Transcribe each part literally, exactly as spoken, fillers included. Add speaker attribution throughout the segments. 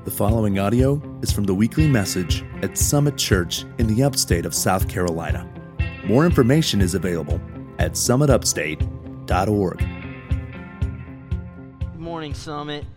Speaker 1: The following audio is from the weekly message at Summit Church in the upstate of South Carolina. More information is available at summit upstate dot org.
Speaker 2: Good morning, Summit.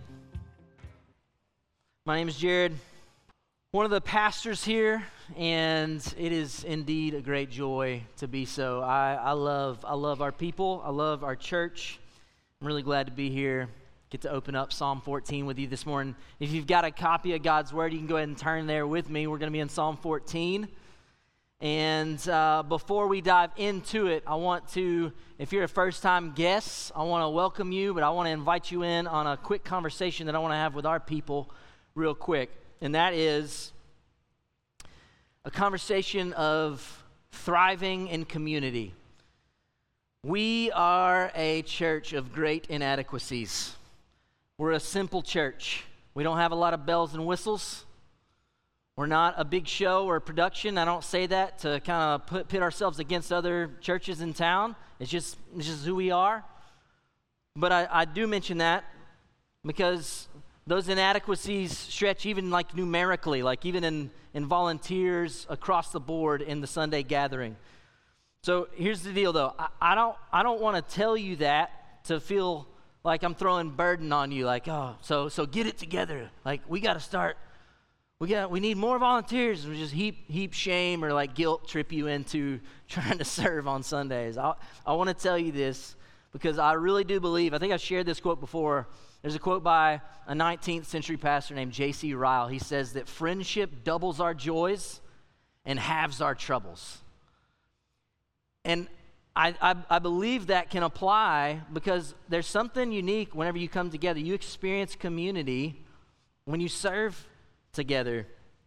Speaker 2: My name is Jared, one of the pastors here, and it is indeed a great joy to be so. I, I love I love our people. I love our church. I'm really glad to be here. Get to open up Psalm fourteen with you this morning. If you've got a copy of God's Word, you can go ahead and turn there with me. We're going to be in Psalm fourteen. And uh, before we dive into it, I want to, if you're a first-time guest, I want to welcome you, but I want to invite you in on a quick conversation that I want to have with our people real quick. And that is a conversation of thriving in community. We are a church of great inadequacies. We're a simple church. We don't have a lot of bells and whistles. We're not a big show or production. I don't say that to kind of put pit ourselves against other churches in town. It's just, it's just who we are. But I, I do mention that because those inadequacies stretch even like numerically, like even in, in volunteers across the board in the Sunday gathering. So here's the deal though. I, I don't I don't want to tell you that to feel like I'm throwing burden on you, like, oh, so so get it together. Like we gotta start, we got we need more volunteers, and just heap heap shame or like guilt trip you into trying to serve on Sundays. I I want to tell you this because I really do believe, I think I've shared this quote before. There's a quote by a nineteenth century pastor named J C Ryle. He says that friendship doubles our joys and halves our troubles. And I, I, I believe that can apply because there's something unique whenever you come together. You experience community when you serve together.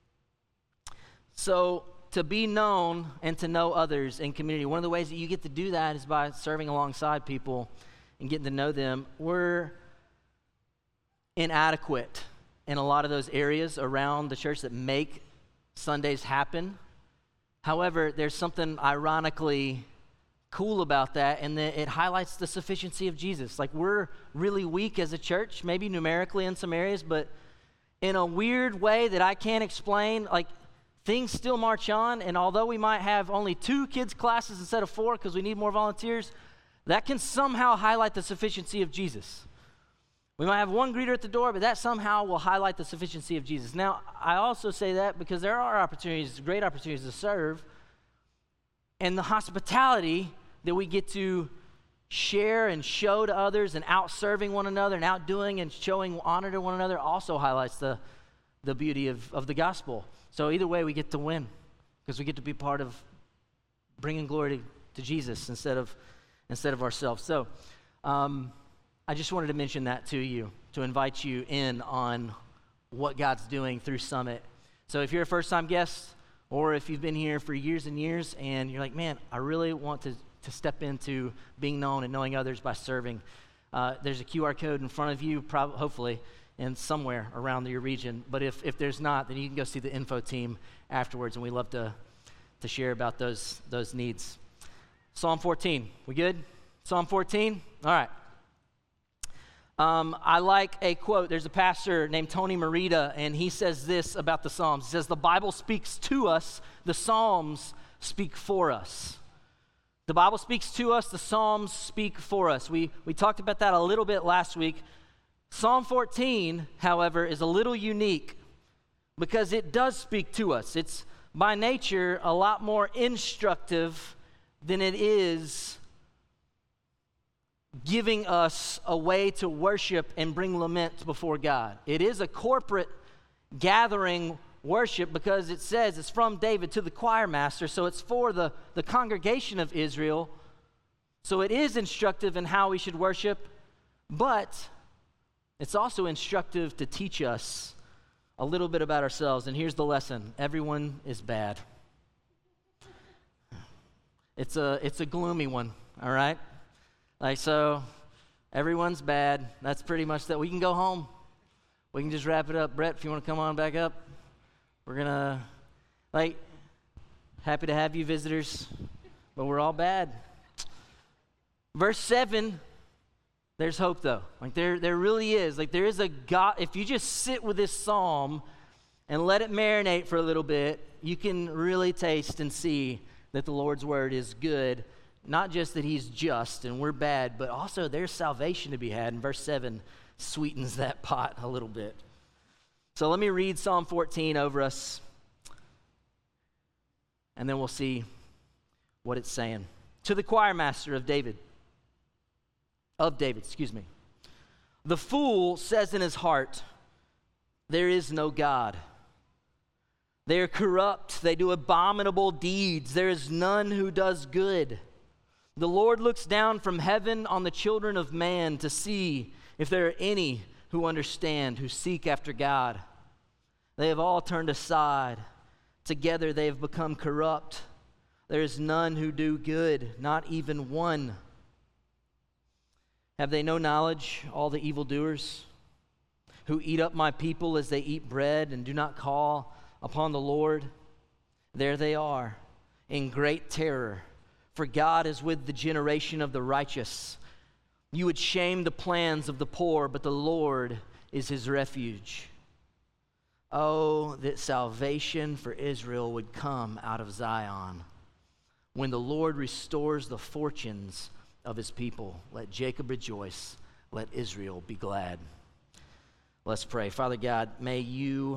Speaker 2: So to be known and to know others in community, one of the ways that you get to do that is by serving alongside people and getting to know them. We're inadequate in a lot of those areas around the church that make Sundays happen. However, there's something ironically cool about that, and that it highlights the sufficiency of Jesus. Like, we're really weak as a church, maybe numerically in some areas, but in a weird way that I can't explain, like, things still march on, and although we might have only two kids' classes instead of four because we need more volunteers, that can somehow highlight the sufficiency of Jesus. We might have one greeter at the door, but that somehow will highlight the sufficiency of Jesus. Now, I also say that because there are opportunities, great opportunities to serve, and the hospitality that we get to share and show to others and out-serving one another and outdoing and showing honor to one another also highlights the, the beauty of, of the gospel. So either way, we get to win because we get to be part of bringing glory to, to Jesus instead of, instead of ourselves. So um, I just wanted to mention that to you, to invite you in on what God's doing through Summit. So if you're a first-time guest, or if you've been here for years and years and you're like, man, I really want to, to step into being known and knowing others by serving, uh, there's a Q R code in front of you, prob- hopefully, and somewhere around your region. But if, if there's not, then you can go see the info team afterwards, and we love to, to share about those, those needs. Psalm fourteen, we good? Psalm fourteen? All right. Um, I like a quote. There's a pastor named Tony Merida, and he says this about the Psalms. He says, the Bible speaks to us, the Psalms speak for us. The Bible speaks to us, the Psalms speak for us. We, we talked about that a little bit last week. Psalm fourteen, however, is a little unique because it does speak to us. It's by nature a lot more instructive than it is giving us a way to worship and bring lament before God. It is a corporate gathering worship because it says it's from David to the choir master, so it's for the, the congregation of Israel. So it is instructive in how we should worship, but it's also instructive to teach us a little bit about ourselves. And here's the lesson. Everyone is bad. It's a, it's a gloomy one, all right? Like, so everyone's bad. That's pretty much that. We can go home. We can just wrap it up. Brett, if you want to come on back up, we're going to, like, happy to have you visitors, but we're all bad. Verse seven, There's hope, though. Like, there, there really is. Like, there is a God. If you just sit with this psalm and let it marinate for a little bit, you can really taste and see that the Lord's word is good. Not just that he's just and we're bad, but also there's salvation to be had. And verse seven sweetens that pot a little bit. So let me read Psalm fourteen over us, and then we'll see what it's saying. To the choir master of David, of David, excuse me. The fool says in his heart, there is no God. They are corrupt. They do abominable deeds. There is none who does good. The Lord looks down from heaven on the children of man to see if there are any who understand, who seek after God. They have all turned aside. Together they have become corrupt. There is none who do good, not even one. Have they no knowledge, all the evildoers, who eat up my people as they eat bread and do not call upon the Lord? There they are, in great terror, for God is with the generation of the righteous. You would shame the plans of the poor, but the Lord is his refuge. Oh, that salvation for Israel would come out of Zion. When the Lord restores the fortunes of his people, let Jacob rejoice, let Israel be glad. Let's pray. Father God, may you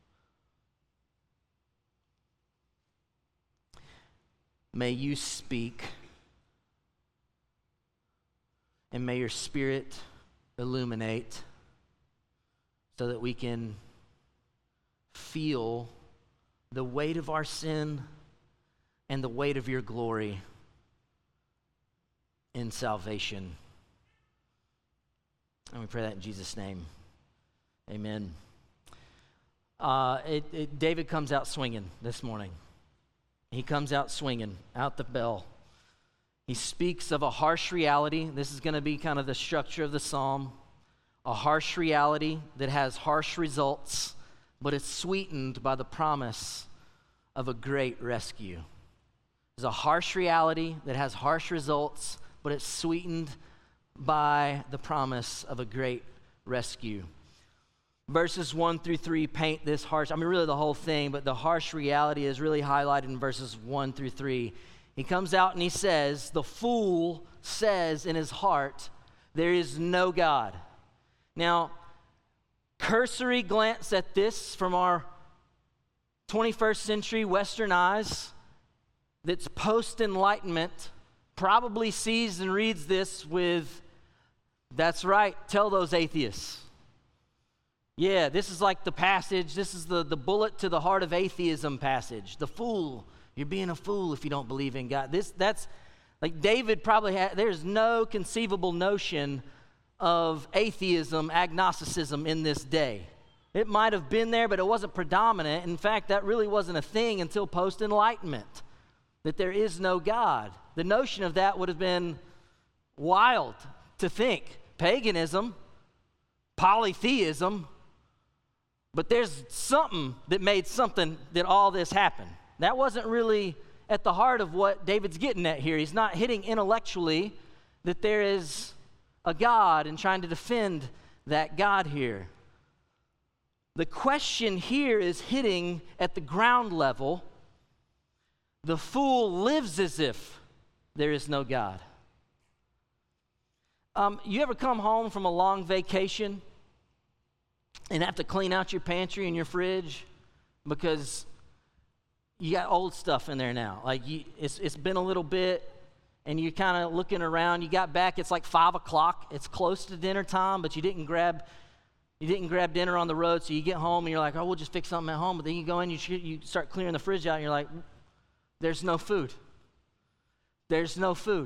Speaker 2: may you speak, and may your Spirit illuminate so that we can feel the weight of our sin and the weight of your glory in salvation. And we pray that in Jesus' name. Amen. Uh, it, it, David comes out swinging this morning. He comes out swinging, out the bell. He speaks of a harsh reality. This is going to be kind of the structure of the psalm. A harsh reality that has harsh results, but it's sweetened by the promise of a great rescue. There's a harsh reality that has harsh results, but it's sweetened by the promise of a great rescue. Verses one through three paint this harsh, I mean really the whole thing, but the harsh reality is really highlighted in verses one through three. He comes out and he says, the fool says in his heart, there is no God. Now, cursory glance at this from our twenty-first century Western eyes that's post-enlightenment probably sees and reads this with, that's right, tell those atheists. Yeah, this is like the passage, this is the, the bullet to the heart of atheism passage. The fool, you're being a fool if you don't believe in God. This, that's, like David probably had, there's no conceivable notion of atheism, agnosticism in this day. It might have been there, but it wasn't predominant. In fact, that really wasn't a thing until post-enlightenment, that there is no God. The notion of that would have been wild to think. Paganism, polytheism, but there's something that made something that all this happened. That wasn't really at the heart of what David's getting at here. He's not hitting intellectually that there is a God and trying to defend that God here. The question here is hitting at the ground level. The fool lives as if there is no God. Um, you ever come home from a long vacation and have to clean out your pantry and your fridge because you got old stuff in there now? Like you, it's it's been a little bit, and you're kind of looking around. You got back. It's like five o'clock. It's close to dinner time, but you didn't grab you didn't grab dinner on the road. So you get home and you're like, oh, we'll just fix something at home. But then you go in, you you start clearing the fridge out, and you're like, there's no food. There's no food.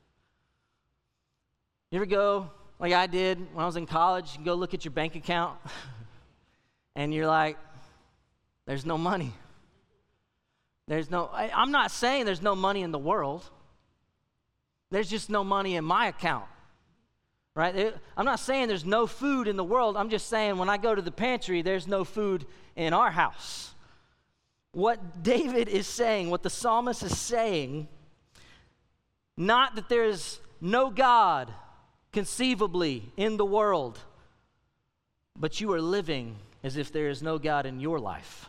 Speaker 2: You ever go, like I did when I was in college, you go look at your bank account, and you're like, there's no money. There's no, I, I'm not saying there's no money in the world. There's just no money in my account, right? There, I'm not saying there's no food in the world. I'm just saying when I go to the pantry, there's no food in our house. What David is saying, what the psalmist is saying, not that there's no God, conceivably in the world, but you are living as if there is no God in your life.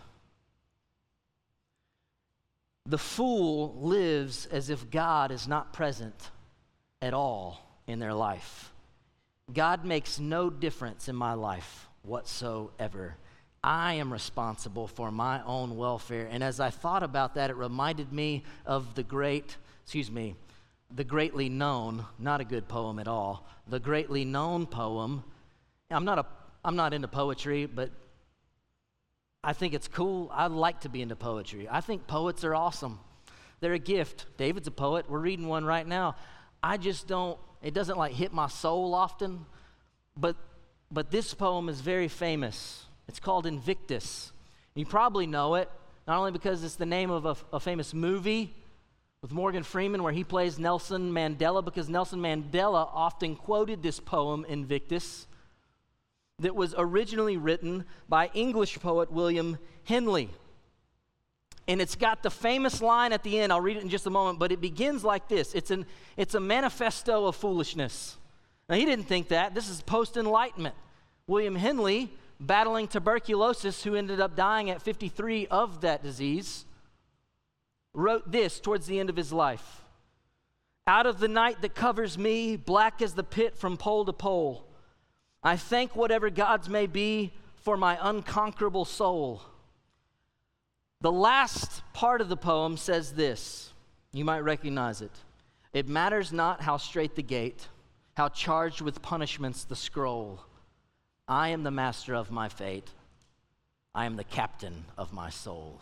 Speaker 2: The fool lives as if God is not present at all in their life. God makes no difference in my life whatsoever. I am responsible for my own welfare. And as I thought about that, it reminded me of the great, excuse me, the greatly known, not a good poem at all, the greatly known poem. I'm not a, I'm not into poetry, but I think it's cool. I like to be into poetry. I think poets are awesome. They're a gift. David's a poet. We're reading one right now. I just don't, it doesn't like hit my soul often, but but this poem is very famous. It's called Invictus. You probably know it, not only because it's the name of a, a famous movie with Morgan Freeman where he plays Nelson Mandela, because Nelson Mandela often quoted this poem, Invictus, that was originally written by English poet William Henley. And it's got the famous line at the end. I'll read it in just a moment, but it begins like this. It's an it's a manifesto of foolishness. Now, he didn't think that. This is post-Enlightenment. William Henley, battling tuberculosis, who ended up dying at fifty-three of that disease, wrote this towards the end of his life. Out of the night that covers me, black as the pit from pole to pole, I thank whatever gods may be for my unconquerable soul. The last part of the poem says this. You might recognize it. It matters not how straight the gate, how charged with punishments the scroll. I am the master of my fate. I am the captain of my soul.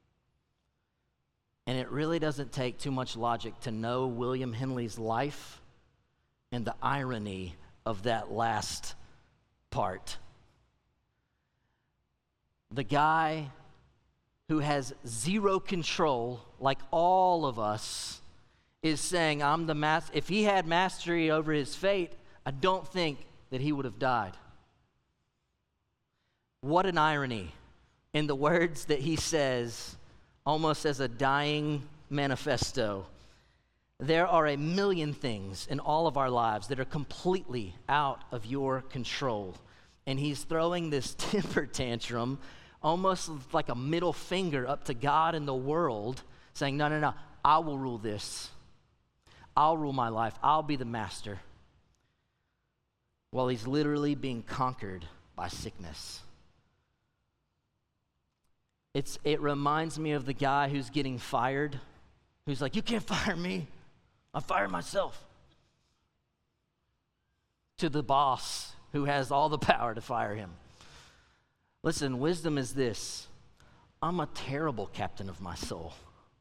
Speaker 2: And it really doesn't take too much logic to know William Henley's life and the irony of that last part. The guy who has zero control, like all of us, is saying, I'm the master. If he had mastery over his fate, I don't think that he would have died. What an irony in the words that he says, almost as a dying manifesto. There are a million things in all of our lives that are completely out of your control. And he's throwing this temper tantrum, almost like a middle finger up to God and the world, saying, no, no, no, I will rule this. I'll rule my life. I'll be the master. While he's literally being conquered by sickness. It's, it reminds me of the guy who's getting fired, who's like, you can't fire me. I fired myself. To the boss who has all the power to fire him. Listen, wisdom is this. I'm a terrible captain of my soul.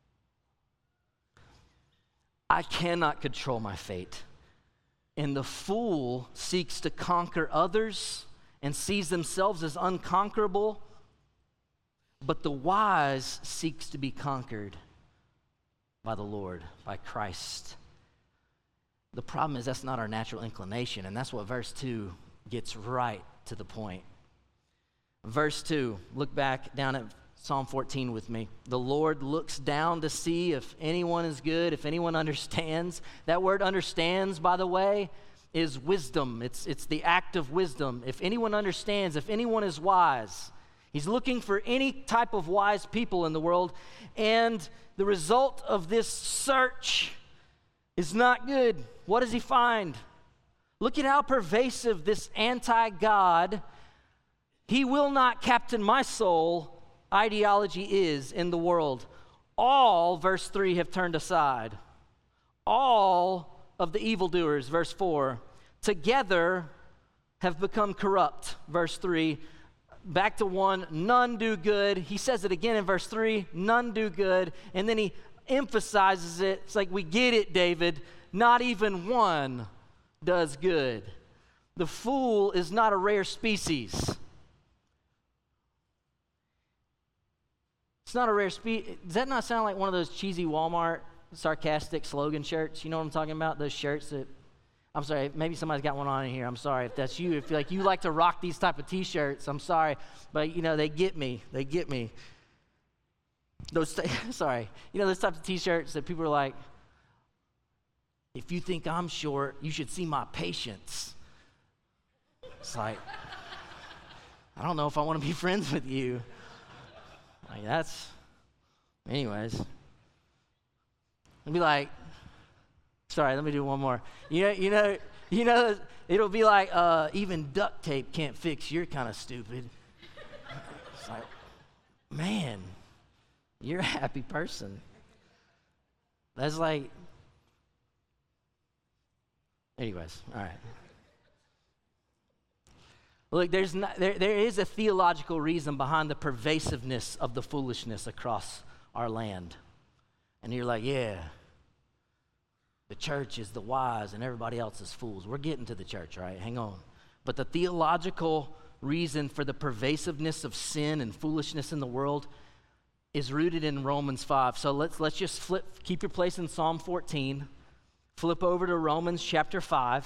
Speaker 2: I cannot control my fate. And the fool seeks to conquer others and sees themselves as unconquerable. But the wise seeks to be conquered by the Lord, by Christ. The problem is that's not our natural inclination, and that's what verse two gets right to the point. Verse two, look back down at Psalm fourteen with me. The Lord looks down to see if anyone is good, if anyone understands. That word understands, by the way, is wisdom. It's, it's the act of wisdom. If anyone understands, if anyone is wise. He's looking for any type of wise people in the world, and the result of this search is not good. What does he find? Look at how pervasive this anti-God, he will not captain my soul ideology is in the world. All, verse three, have turned aside. All of the evildoers, verse four, together have become corrupt, verse three. Back to one, none do good. He says it again in verse three, none do good. And then he emphasizes it. It's like, we get it, David. Not even one does good. The fool is not a rare species. It's not a rare species. Does that not sound like one of those cheesy Walmart sarcastic slogan shirts? You know what I'm talking about? Those shirts that, I'm sorry, maybe somebody's got one on in here. I'm sorry if that's you. If like you like to rock these type of t-shirts, I'm sorry. But, you know, they get me. They get me. Those, sorry. You know, those types of t-shirts that people are like, if you think I'm short, you should see my patience. It's like, I don't know if I want to be friends with you. Like, that's, anyways. I'd be like, sorry, let me do one more. You know, you know, you know, it'll be like, uh, even duct tape can't fix you're kind of stupid. It's like, man, you're a happy person. That's like, anyways, all right. Look, there's not, there, there is a theological reason behind the pervasiveness of the foolishness across our land. And you're like, yeah, the church is the wise and everybody else is fools. We're getting to the church, right? Hang on. But the theological reason for the pervasiveness of sin and foolishness in the world is rooted in Romans five. So let's let's just flip, keep your place in Psalm fourteen. Flip over to Romans chapter five.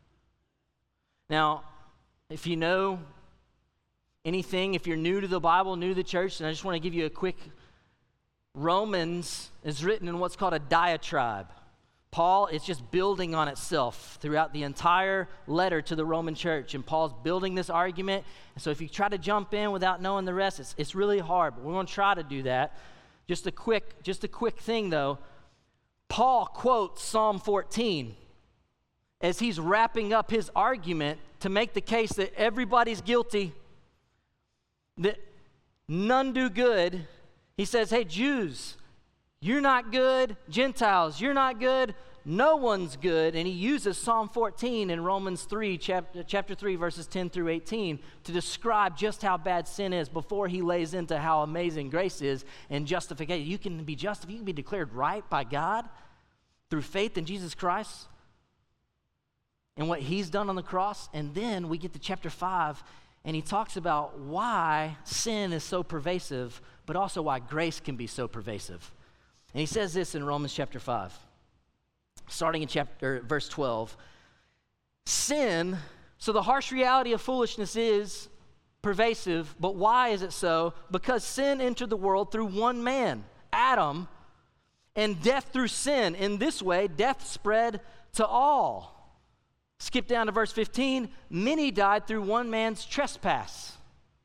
Speaker 2: Now, if you know anything, if you're new to the Bible, new to the church, then I just want to give you a quick, Romans is written in what's called a diatribe. Paul is just building on itself throughout the entire letter to the Roman church, and Paul's building this argument. And so if you try to jump in without knowing the rest, it's, it's really hard, but we're going to try to do that. Just a quick, just a quick thing though. Paul quotes Psalm fourteen as he's wrapping up his argument to make the case that everybody's guilty, that none do good. He says, hey, Jews, you're not good. Gentiles, you're not good. No one's good. And he uses Psalm fourteen in Romans three, chapter, chapter three, verses ten through eighteen to describe just how bad sin is before he lays into how amazing grace is and justification. You can be justified, you can be declared right by God through faith in Jesus Christ and what he's done on the cross. And then we get to chapter five, and he talks about why sin is so pervasive, but also why grace can be so pervasive. And he says this in Romans chapter five, starting in chapter verse twelve. Sin, so the harsh reality of foolishness is pervasive, but why is it so? Because sin entered the world through one man, Adam, and death through sin. In this way, death spread to all. Skip down to verse fifteen. Many died through one man's trespass.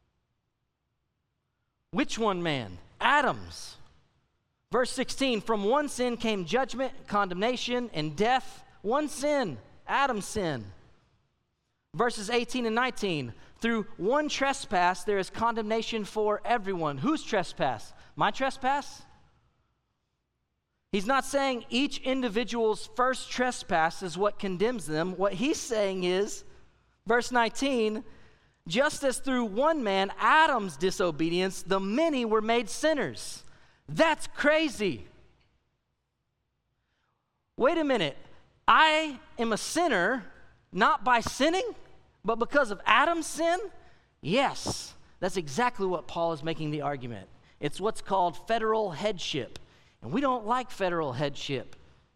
Speaker 2: Which one man? Adam's. Verse sixteen, from one sin came judgment, condemnation, and death. One sin, Adam's sin. Verses eighteen and nineteen, through one trespass there is condemnation for everyone. Whose trespass? My trespass? He's not saying each individual's first trespass is what condemns them. What he's saying is, verse nineteen, just as through one man, Adam's disobedience, the many were made sinners. That's crazy. Wait a minute. I am a sinner, not by sinning, but because of Adam's sin? Yes, that's exactly what Paul is making the argument. It's what's called federal headship. And we don't like federal headship.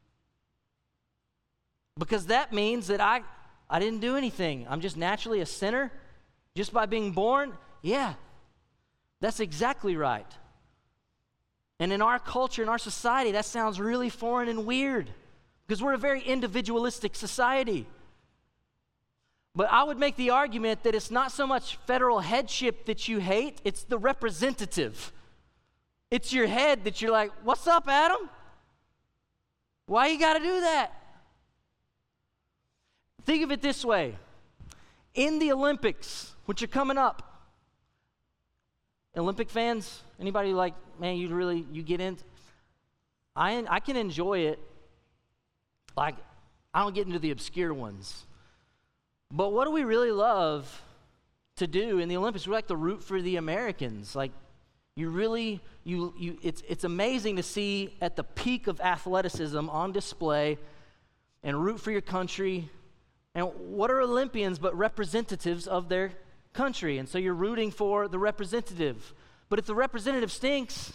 Speaker 2: Because that means that I, I didn't do anything. I'm just naturally a sinner just by being born. Yeah, that's exactly right. And in our culture, in our society, that sounds really foreign and weird because we're a very individualistic society. But I would make the argument that it's not so much federal headship that you hate, it's the representative. It's your head that you're like, what's up, Adam? Why you got to do that? Think of it this way. In the Olympics, which are coming up, Olympic fans, anybody like, man, you really, you get in? I, I can enjoy it. Like, I don't get into the obscure ones. But what do we really love to do in the Olympics? We like to root for the Americans. Like, you really, you, you, it's, it's amazing to see at the peak of athleticism on display and root for your country. And what are Olympians but representatives of their country? And so you're rooting for the representative. But if the representative stinks,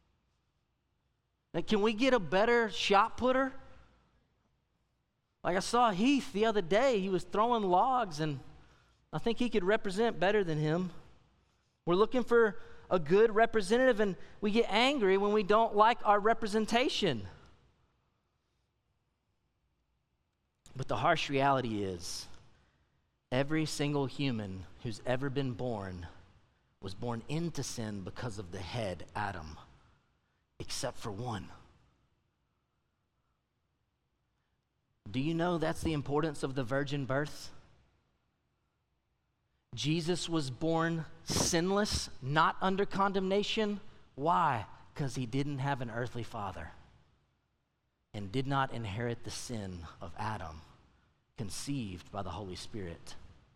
Speaker 2: like, can we get a better shot putter? Like, I saw Heath the other day. He was throwing logs, and I think he could represent better than him. We're looking for a good representative, and we get angry when we don't like our representation. But the harsh reality is, every single human who's ever been born was born into sin because of the head, Adam, except for one. Do you know that's the importance of the virgin birth? Jesus was born sinless, not under condemnation. Why? Because he didn't have an earthly father and did not inherit the sin of Adam, conceived by the Holy Spirit.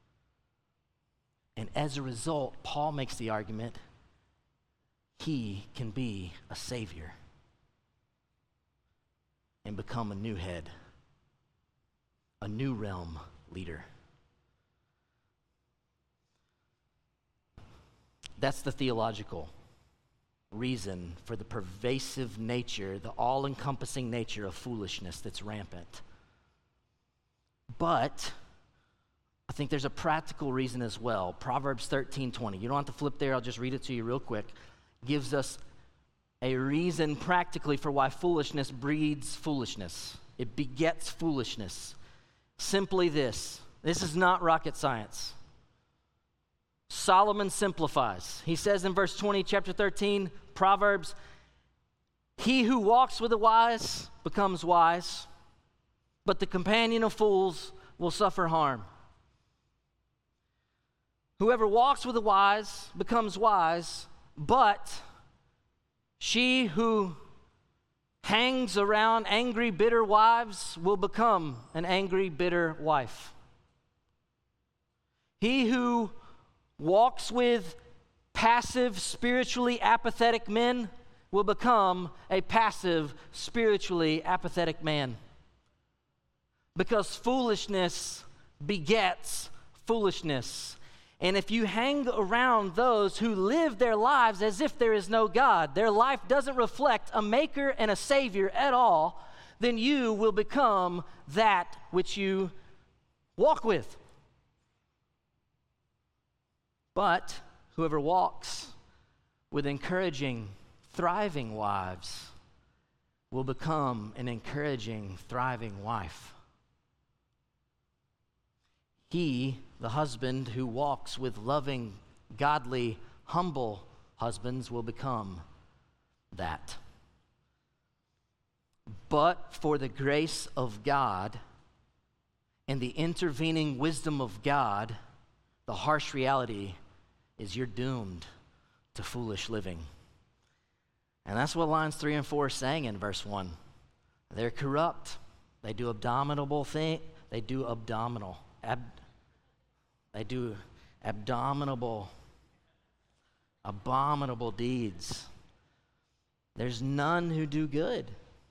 Speaker 2: And as a result, Paul makes the argument, he can be a savior and become a new head, a new realm leader. That's the theological reason for the pervasive nature, the all-encompassing nature of foolishness that's rampant. But I think there's a practical reason as well. Proverbs thirteen twenty. You don't have to flip there. I'll just read it to you real quick. Gives us a reason practically for why foolishness breeds foolishness. It begets foolishness. Simply this. This is not rocket science. Solomon simplifies. He says in verse twenty, chapter thirteen, Proverbs, he who walks with the wise becomes wise, but the companion of fools will suffer harm. Whoever walks with the wise becomes wise, but she who hangs around angry, bitter wives will become an angry, bitter wife. He who walks with passive, spiritually apathetic men will become a passive, spiritually apathetic man. Because foolishness begets foolishness. And if you hang around those who live their lives as if there is no God, their life doesn't reflect a maker and a savior at all, then you will become that which you walk with. But whoever walks with encouraging, thriving wives will become an encouraging, thriving wife. He, the husband who walks with loving, godly, humble husbands, will become that. But for the grace of God and the intervening wisdom of God, the harsh reality is you're doomed to foolish living. And that's what lines three and four are saying in verse one. They're corrupt. They do abominable thing. They do abdominal. Ab, they do abominable, abominable deeds. There's none who do good.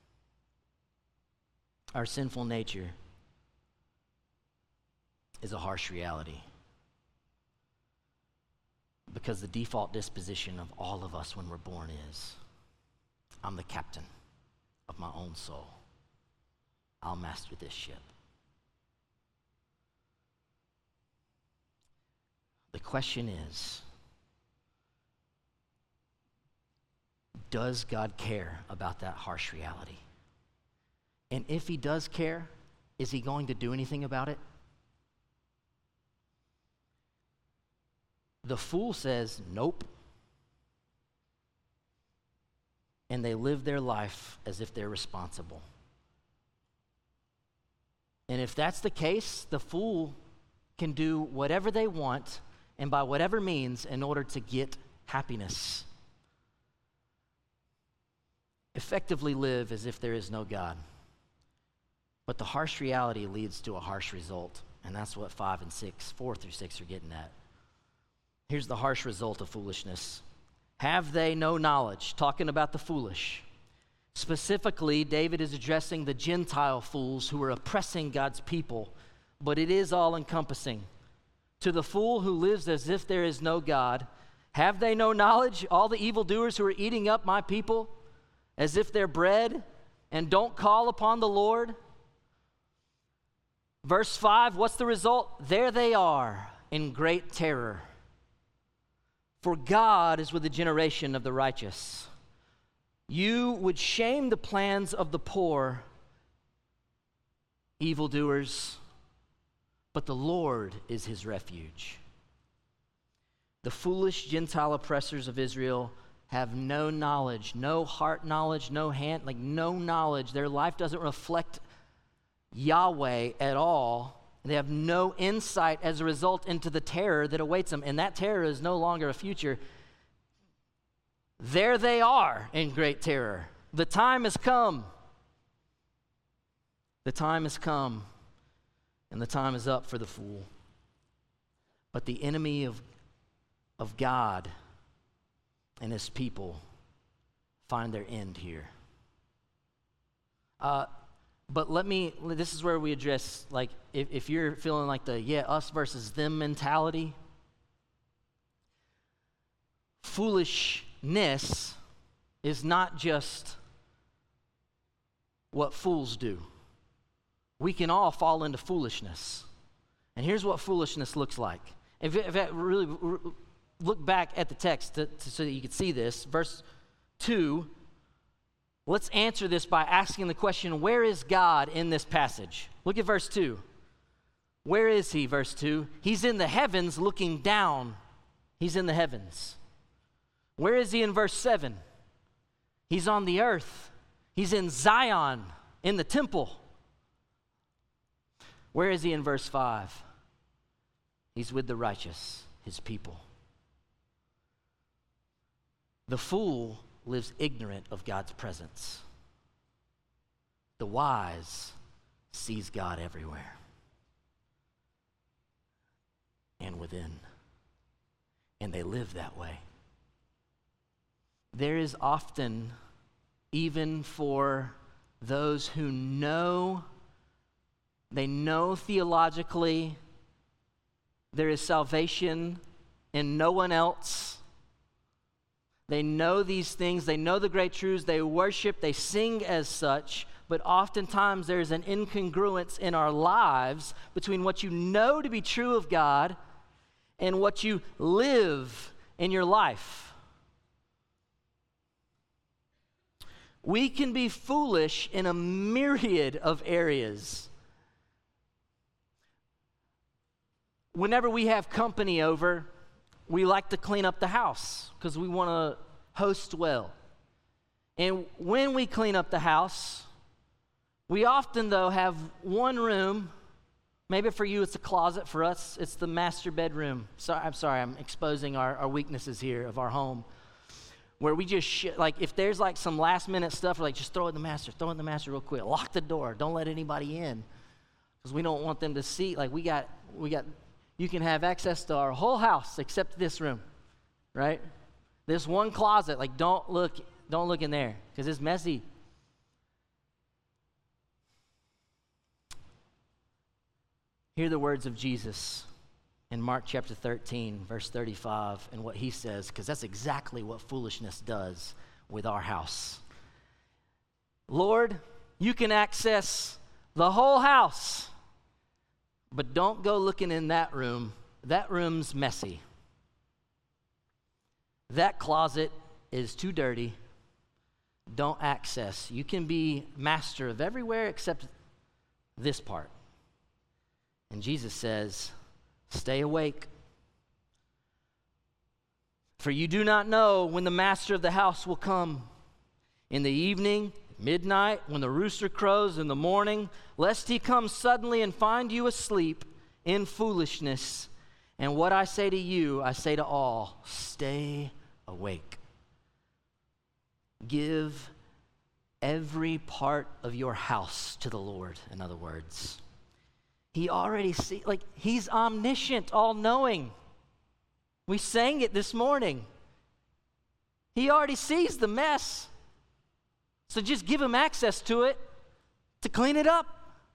Speaker 2: Our sinful nature is a harsh reality. Because the default disposition of all of us when we're born is, I'm the captain of my own soul. I'll master this ship. The question is, does God care about that harsh reality? And if he does care, is he going to do anything about it? The fool says, nope. And they live their life as if they're responsible. And if that's the case, the fool can do whatever they want and by whatever means in order to get happiness. Effectively live as if there is no God. But the harsh reality leads to a harsh result. And that's what five and six, four through six are getting at. Here's the harsh result of foolishness. Have they no knowledge? Talking about the foolish. Specifically, David is addressing the Gentile fools who are oppressing God's people, but it is all-encompassing. To the fool who lives as if there is no God, have they no knowledge? All the evildoers who are eating up my people as if they're bread and don't call upon the Lord? Verse five, what's the result? There they are in great terror. For God is with the generation of the righteous. You would shame the plans of the poor evildoers, but the Lord is his refuge. The foolish Gentile oppressors of Israel have no knowledge, no heart knowledge, no hand, like no knowledge. Their life doesn't reflect Yahweh at all. They have no insight as a result into the terror that awaits them, and that terror is no longer a future. There they are in great terror. The time has come. The time has come, and the time is up for the fool. But the enemy of, of God and his people find their end here. Uh, but let me, this is where we address, like, if, if you're feeling like the, yeah, us versus them mentality, foolishness is not just what fools do. We can all fall into foolishness. And here's what foolishness looks like. If, if I really look back at the text to, to, so that you can see this, verse two, let's answer this by asking the question, where is God in this passage? Look at verse two. Where is he, verse two? He's in the heavens looking down. He's in the heavens. Where is he in verse seven? He's on the earth. He's in Zion, in the temple. Where is he in verse five? He's with the righteous, his people. The fool lives ignorant of God's presence. The wise sees God everywhere and within, and they live that way. There is often, even for those who know, they know theologically there is salvation in no one else. They know these things, they know the great truths, they worship, they sing as such, but oftentimes there's an incongruence in our lives between what you know to be true of God and what you live in your life. We can be foolish in a myriad of areas. Whenever we have company over, we like to clean up the house because we want to host well. And when we clean up the house, we often, though, have one room. Maybe for you it's a closet. For us, it's the master bedroom. So, I'm sorry, I'm exposing our, our weaknesses here of our home. Where we just, sh- like, if there's like some last minute stuff, we're like, just throw it in the master, throw it in the master real quick. Lock the door, don't let anybody in. Because we don't want them to see, like, we got, we got, you can have access to our whole house except this room, right? This one closet, like, don't look, don't look in there because it's messy. Hear the words of Jesus in Mark chapter thirteen, verse thirty-five, and what he says, because that's exactly what foolishness does with our house. Lord, you can access the whole house, but don't go looking in that room. That room's messy. That closet is too dirty. Don't access. You can be master of everywhere except this part. And Jesus says, stay awake. For you do not know when the master of the house will come. In the evening, midnight, when the rooster crows in the morning, lest he come suddenly and find you asleep in foolishness. And what I say to you, I say to all, stay awake. Give every part of your house to the Lord, in other words. He already sees, like, he's omniscient, all-knowing. We sang it this morning. He already sees the mess. So just give him access to it to clean it up.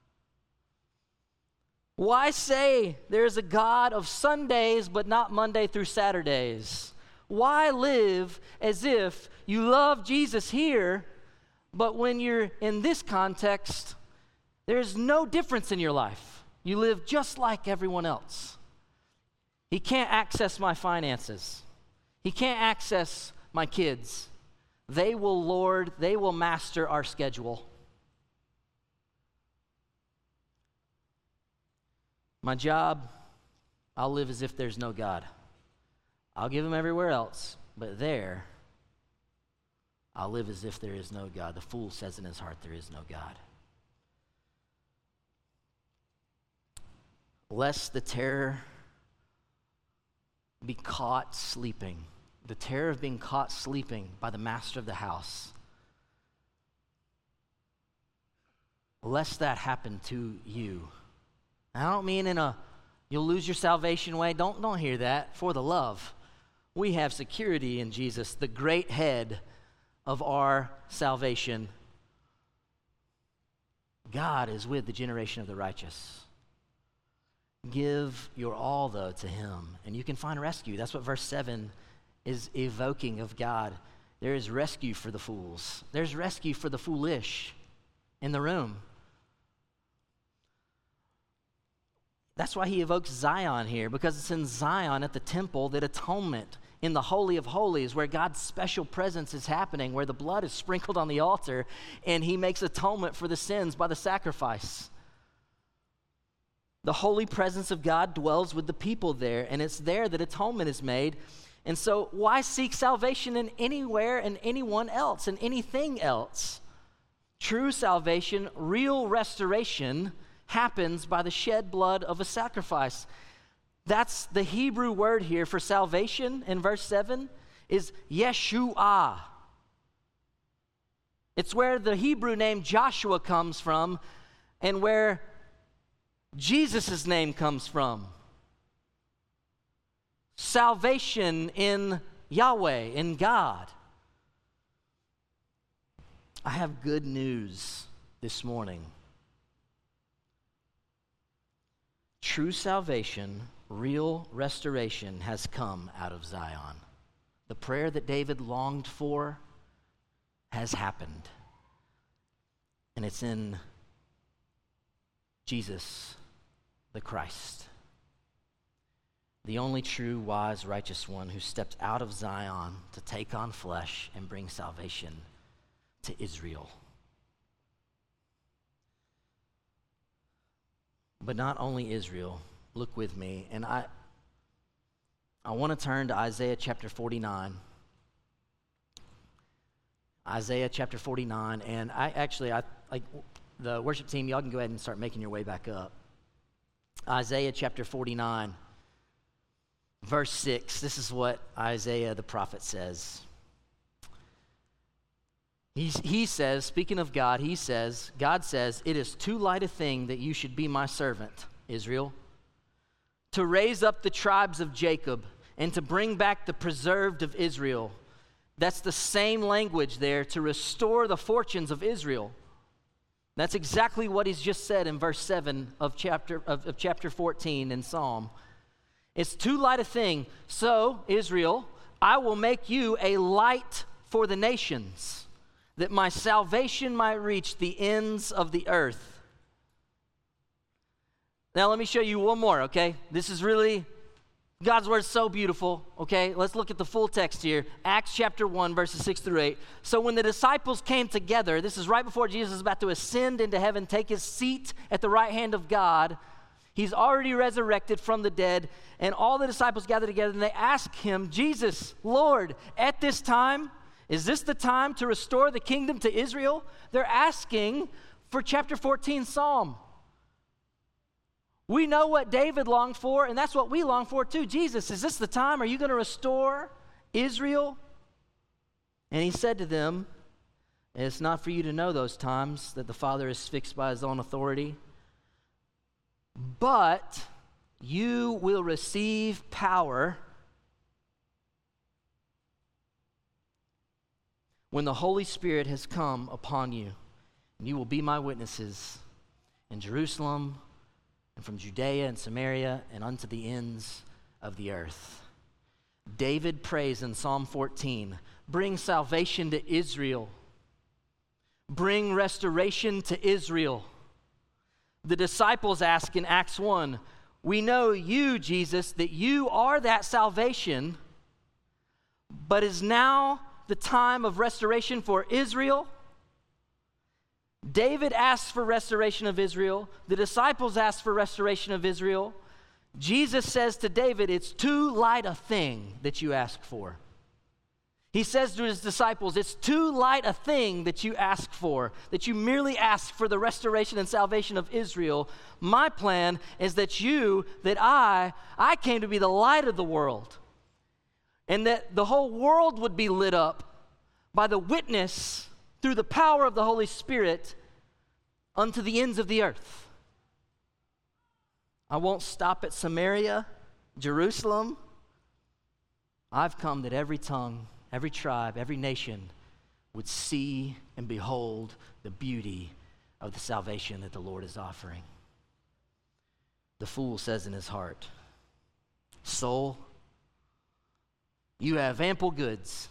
Speaker 2: Why say there's a God of Sundays but not Monday through Saturdays? Why live as if you love Jesus here, but when you're in this context, there's no difference in your life? You live just like everyone else. He can't access my finances. He can't access my kids. They will lord, they will master our schedule. My job, I'll live as if there's no God. I'll give him everywhere else, but there, I'll live as if there is no God. The fool says in his heart, there is no God. Lest the terror be caught sleeping, the terror of being caught sleeping by the master of the house, lest that happen to you. I don't mean in a you'll lose your salvation way. Don't, don't hear that. For the love. We have security in Jesus, the great head of our salvation. God is with the generation of the righteous. Give your all, though, to him, and you can find rescue. That's what verse seven is evoking of God. There is rescue for the fools. There's rescue for the foolish in the room. That's why he evokes Zion here, because it's in Zion at the temple that atonement, in the Holy of Holies, where God's special presence is happening, where the blood is sprinkled on the altar, and he makes atonement for the sins by the sacrifice. The holy presence of God dwells with the people there, and it's there that atonement is made. And so why seek salvation in anywhere and anyone else and anything else? True salvation, real restoration, happens by the shed blood of a sacrifice. That's the Hebrew word here for salvation in verse seven is Yeshua. It's where the Hebrew name Joshua comes from and where Jesus' name comes from. Salvation in Yahweh, in God. I have good news this morning. True salvation, real restoration has come out of Zion. The prayer that David longed for has happened. And it's in Jesus, the Christ, the only true, wise, righteous one who stepped out of Zion to take on flesh and bring salvation to Israel. But not only Israel. Look with me, and I I want to turn to Isaiah chapter forty-nine. Isaiah chapter forty-nine, and I actually, I like the worship team, y'all can go ahead and start making your way back up. Isaiah chapter forty-nine, verse six, this is what Isaiah the prophet says. He, he says, speaking of God, he says, God says, "It is too light a thing that you should be my servant, Israel, to raise up the tribes of Jacob and to bring back the preserved of Israel." That's the same language there, to restore the fortunes of Israel. That's exactly what he's just said in verse seven of chapter, of, of chapter fourteen in Psalm. It's too light a thing. So, Israel, I will make you a light for the nations, that my salvation might reach the ends of the earth. Now let me show you one more, okay? This is really, God's word is so beautiful, okay? Let's look at the full text here. Acts chapter one, verses six through eight. So when the disciples came together, this is right before Jesus is about to ascend into heaven, take his seat at the right hand of God. He's already resurrected from the dead, and all the disciples gathered together, and they ask him, "Jesus, Lord, at this time, is this the time to restore the kingdom to Israel?" They're asking for chapter fourteen Psalm. We know what David longed for, and that's what we long for too. Jesus, is this the time? Are you going to restore Israel? And he said to them, "It's not for you to know those times that the Father is fixed by his own authority, but you will receive power when the Holy Spirit has come upon you, and you will be my witnesses in Jerusalem and from Judea and Samaria and unto the ends of the earth." David prays in Psalm fourteen, bring salvation to Israel. Bring restoration to Israel. The disciples ask in Acts one, "We know you, Jesus, that you are that salvation, but is now the time of restoration for Israel?" David asks for restoration of Israel. The disciples ask for restoration of Israel. Jesus says to David, it's too light a thing that you ask for. He says to his disciples, it's too light a thing that you ask for, that you merely ask for the restoration and salvation of Israel. My plan is that you, that I, I came to be the light of the world, and that the whole world would be lit up by the witness through the power of the Holy Spirit unto the ends of the earth. I won't stop at Samaria, Jerusalem. I've come that every tongue, every tribe, every nation would see and behold the beauty of the salvation that the Lord is offering. The fool says in his heart, soul, you have ample goods.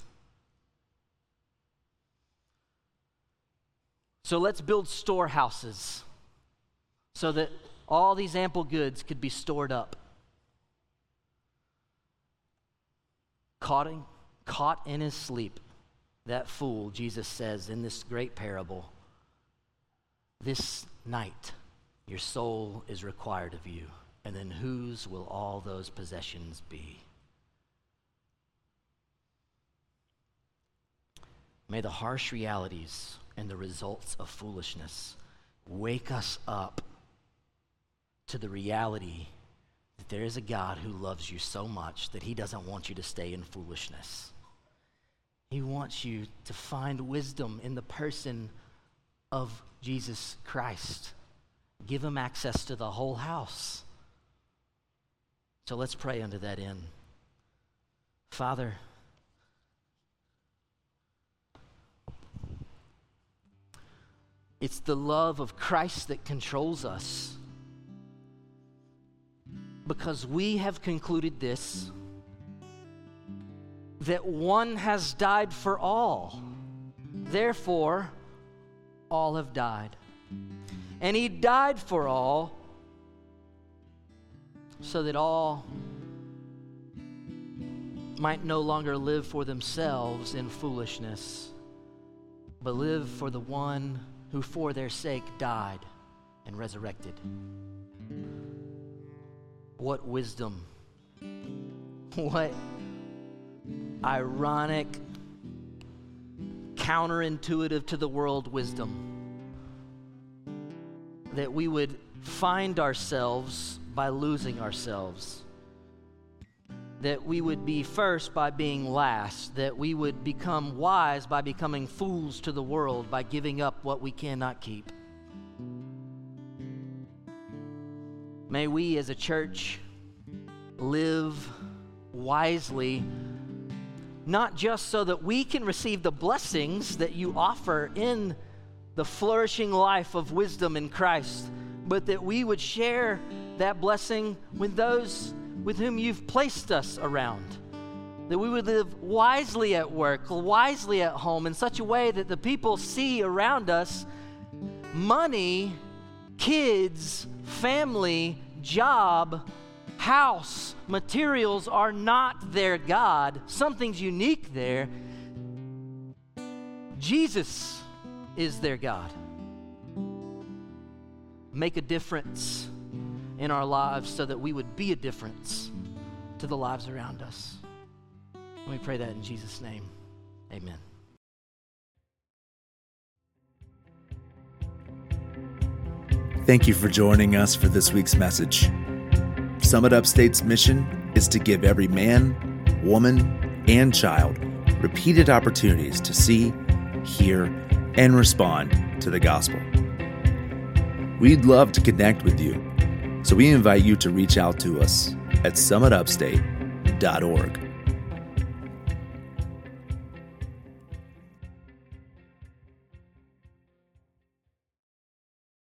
Speaker 2: So let's build storehouses so that all these ample goods could be stored up. Caught in, caught in his sleep, that fool, Jesus says in this great parable, this night your soul is required of you, and then whose will all those possessions be? May the harsh realities and the results of foolishness wake us up to the reality that there is a God who loves you so much that he doesn't want you to stay in foolishness. He wants you to find wisdom in the person of Jesus Christ. Give him access to the whole house. So let's pray unto that end. Father, it's the love of Christ that controls us, because we have concluded this, that one has died for all. Therefore, all have died. And he died for all so that all might no longer live for themselves in foolishness, but live for the one who for their sake died and resurrected. What wisdom, what ironic, counterintuitive to the world wisdom, that we would find ourselves by losing ourselves, that we would be first by being last, that we would become wise by becoming fools to the world, by giving up what we cannot keep. May we as a church live wisely, not just so that we can receive the blessings that you offer in the flourishing life of wisdom in Christ, but that we would share that blessing with those with whom you've placed us around. That we would live wisely at work, wisely at home, in such a way that the people see around us money, kids, family, job, house, materials are not their God. Something's unique there. Jesus is their God. Make a difference in our lives so that we would be a difference to the lives around us. Let me pray that in Jesus' name. Amen.
Speaker 1: Thank you for joining us for this week's message. Summit Upstate's mission is to give every man, woman, and child repeated opportunities to see, hear, and respond to the gospel. We'd love to connect with you, so we invite you to reach out to us at summit upstate dot org.